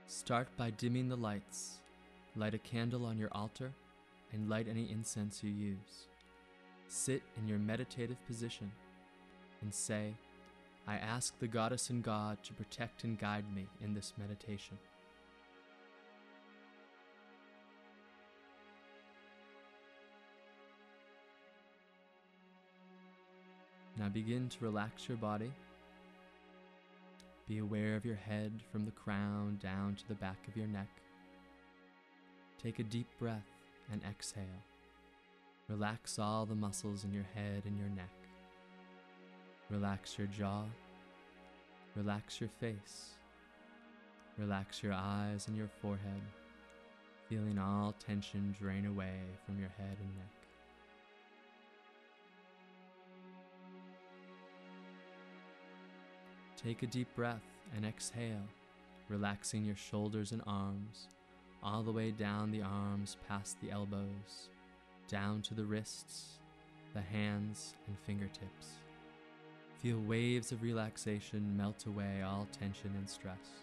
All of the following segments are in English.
Start by dimming the lights. Light a candle on your altar and light any incense you use. Sit in your meditative position and say, I ask the Goddess and God to protect and guide me in this meditation. Now begin to relax your body. Be aware of your head from the crown down to the back of your neck. Take a deep breath and exhale. Relax all the muscles in your head and your neck. Relax your jaw. Relax your face. Relax your eyes and your forehead, feeling all tension drain away from your head and neck. Take a deep breath and exhale, relaxing your shoulders and arms, all the way down the arms past the elbows, down to the wrists, the hands and fingertips. Feel waves of relaxation melt away all tension and stress.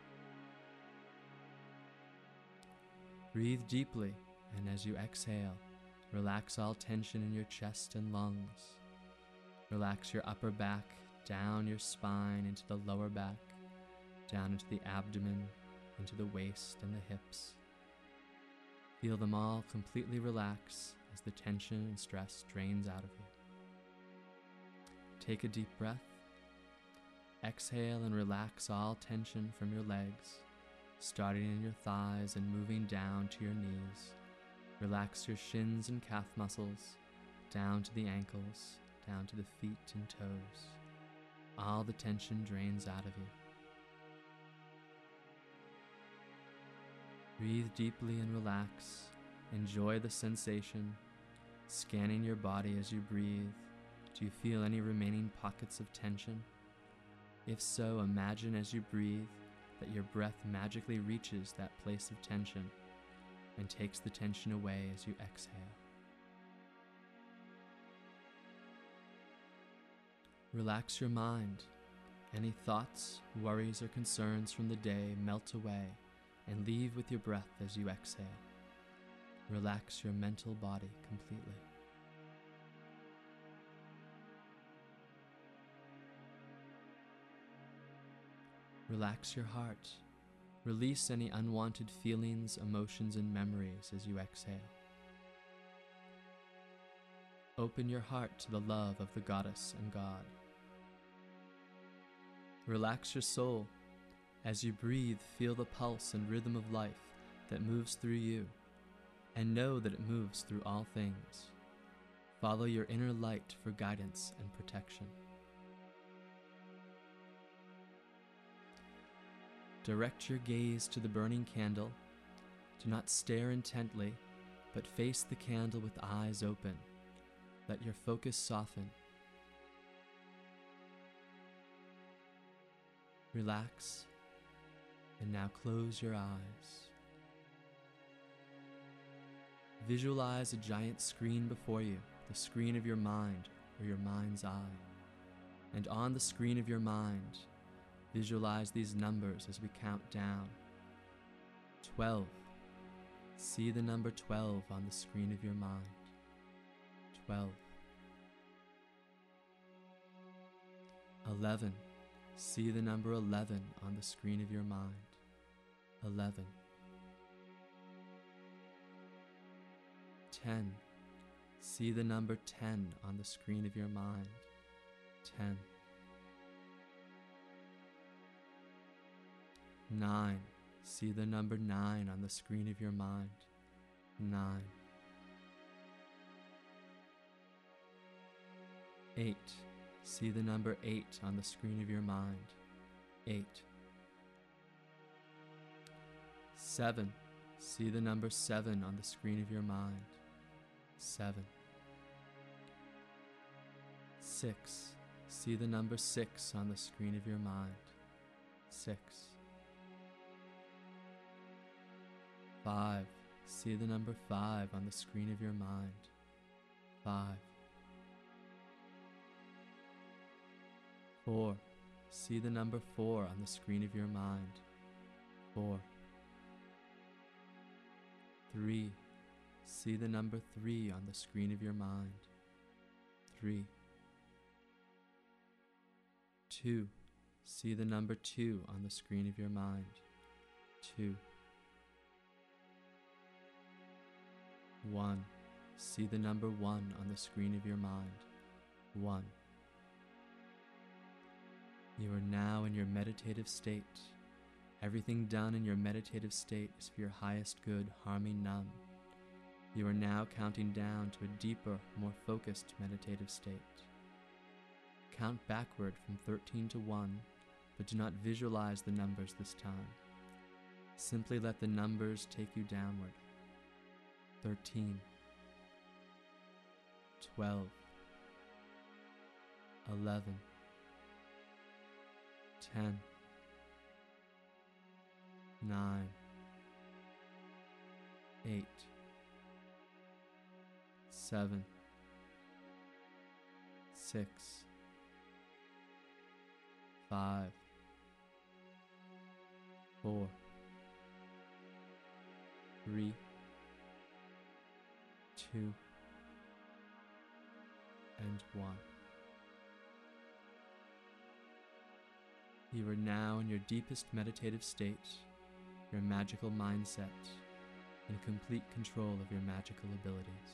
Breathe deeply, and as you exhale, relax all tension in your chest and lungs. Relax your upper back, down your spine into the lower back, down into the abdomen, into the waist and the hips. Feel them all completely relax as the tension and stress drains out of you. Take a deep breath. Exhale and relax all tension from your legs, starting in your thighs and moving down to your knees. Relax your shins and calf muscles, down to the ankles, down to the feet and toes. All the tension drains out of you. Breathe deeply and relax. Enjoy the sensation. Scanning your body as you breathe. Do you feel any remaining pockets of tension? If so, imagine as you breathe that your breath magically reaches that place of tension and takes the tension away as you exhale. Relax your mind. Any thoughts, worries, or concerns from the day melt away and leave with your breath as you exhale. Relax your mental body completely. Relax your heart. Release any unwanted feelings, emotions, and memories as you exhale. Open your heart to the love of the Goddess and God. Relax your soul. As you breathe, feel the pulse and rhythm of life that moves through you, and know that it moves through all things. Follow your inner light for guidance and protection. Direct your gaze to the burning candle. Do not stare intently, but face the candle with eyes open. Let your focus soften. Relax, and now close your eyes. Visualize a giant screen before you, the screen of your mind or your mind's eye. And on the screen of your mind, visualize these numbers as we count down. 12. See the number 12 on the screen of your mind. 12. 11. See the number 11 on the screen of your mind. 11. 10. See the number 10 on the screen of your mind. 10. 9. See the number 9 on the screen of your mind. 9. 8. See the number 8 on the screen of your mind. 8. 7. See the number 7 on the screen of your mind. 7. 6. See the number 6 on the screen of your mind. 6. 5. See the number 5 on the screen of your mind. 5. 4. See the number 4 on the screen of your mind. 4. 3. See the number 3 on the screen of your mind. 3. 2. See the number 2 on the screen of your mind. 2. 1. See the number 1 on the screen of your mind. 1. You are now in your meditative state. Everything done in your meditative state is for your highest good, harming none. You are now counting down to a deeper, more focused meditative state. Count backward from 13 to 1, but do not visualize the numbers this time. Simply let the numbers take you downward. 13, 12, 11, 10, 9, 8, 7, 6, 5, 4, 3, 2, and 1. You are now in your deepest meditative state, your magical mindset, in complete control of your magical abilities.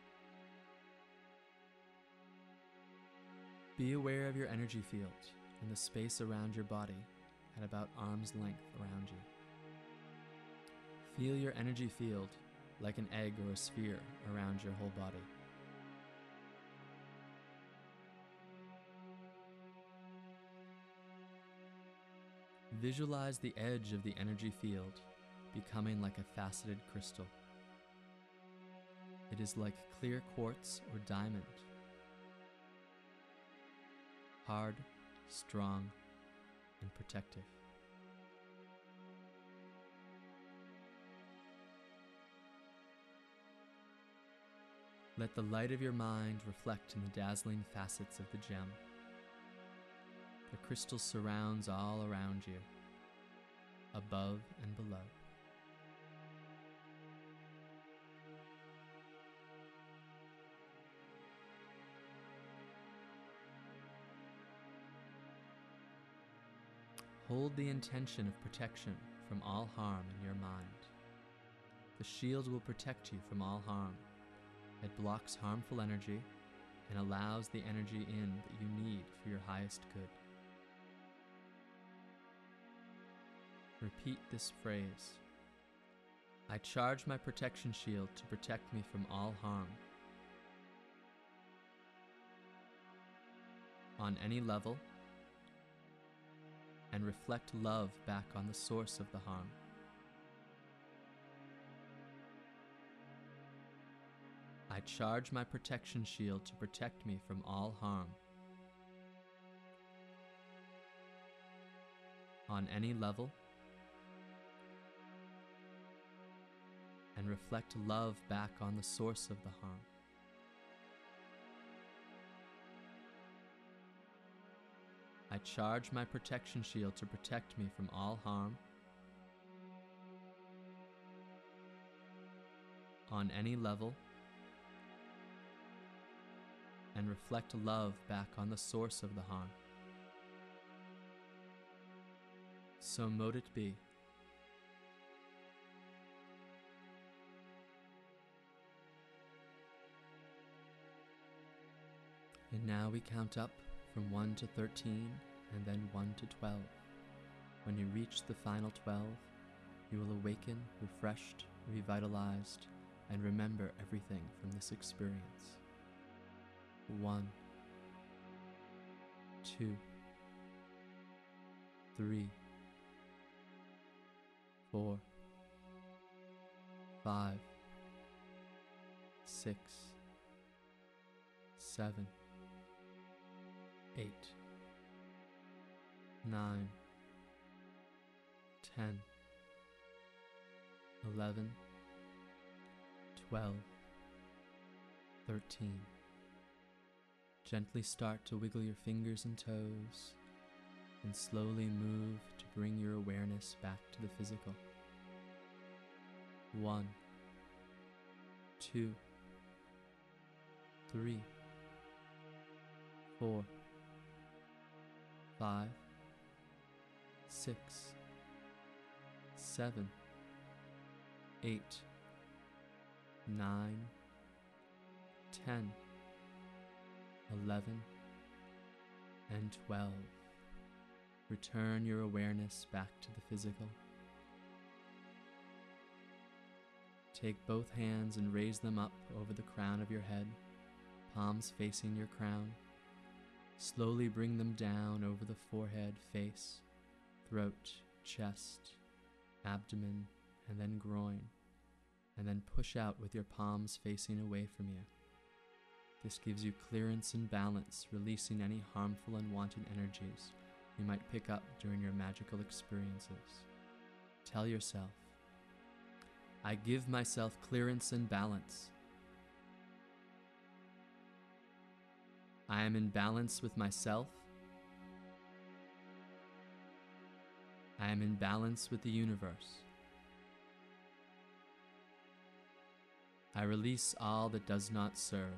Be aware of your energy field and the space around your body at about arm's length around you. Feel your energy field like an egg or a sphere around your whole body. Visualize the edge of the energy field becoming like a faceted crystal. It is like clear quartz or diamond. Hard, strong, and protective. Let the light of your mind reflect in the dazzling facets of the gem. The crystal surrounds all around you, above and below. Hold the intention of protection from all harm in your mind. The shield will protect you from all harm. It blocks harmful energy and allows the energy in that you need for your highest good. Repeat this phrase. I charge my protection shield to protect me from all harm. On any level, and reflect love back on the source of the harm. I charge my protection shield to protect me from all harm. On any level, and reflect love back on the source of the harm. I charge my protection shield to protect me from all harm. On any level, and reflect love back on the source of the harm. So mote it be. And now we count up from 1 to 13 and then 1 to 12. When you reach the final 12, you will awaken, refreshed, revitalized, and remember everything from this experience. 1, 2, 3, 4, 5, 6, 7, 8, 9, 10, 11, 12, 13. Gently start to wiggle your fingers and toes, and slowly move to bring your awareness back to the physical. 1, 2, 3, 4, 5, 6, 7, 8, 9, 10, 11, and 12. Return your awareness back to the physical. Take both hands and raise them up over the crown of your head, palms facing your crown. Slowly bring them down over the forehead, face, throat, chest, abdomen, and then groin, and then push out with your palms facing away from you. This gives you clearance and balance, releasing any harmful unwanted energies you might pick up during your magical experiences. Tell yourself, I give myself clearance and balance. I am in balance with myself. I am in balance with the universe. I release all that does not serve.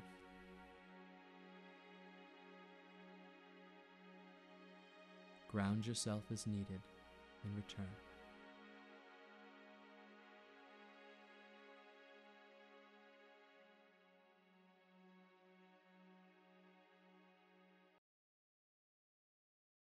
Ground yourself as needed and return.